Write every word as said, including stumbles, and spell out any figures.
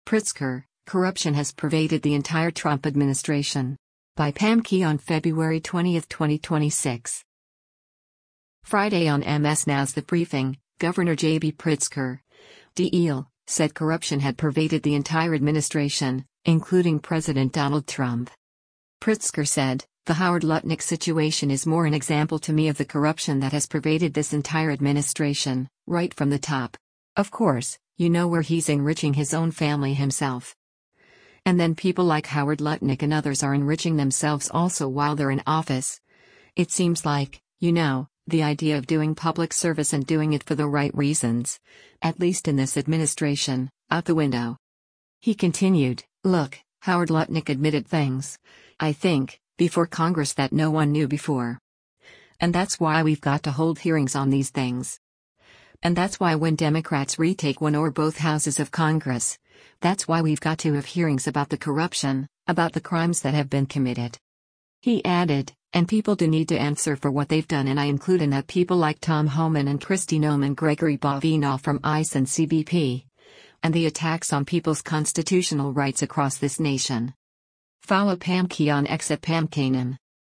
Pritzker, corruption has pervaded the entire Trump administration. By Pam Key on February twentieth, twenty twenty-six. Friday on M S Now's The Briefing, Governor J B Pritzker, D L, said corruption had pervaded the entire administration, including President Donald Trump. Pritzker said, "The Howard Lutnick situation is more an example to me of the corruption that has pervaded this entire administration, right from the top. Of course, you know where he's enriching his own family himself. And then people like Howard Lutnick and others are enriching themselves also while they're in office. It seems like, you know, the idea of doing public service and doing it for the right reasons, at least in this administration, out the window." He continued, "Look, Howard Lutnick admitted things, I think, before Congress that no one knew before. And that's why we've got to hold hearings on these things. And that's why when Democrats retake one or both houses of Congress, that's why we've got to have hearings about the corruption, about the crimes that have been committed." He added, "And people do need to answer for what they've done, and I include in that people like Tom Homan and Kristi Noem, Gregory Bovino from ICE and C B P. And the attacks on people's constitutional rights across this nation." Follow Pam Key on X at Pam Kanan.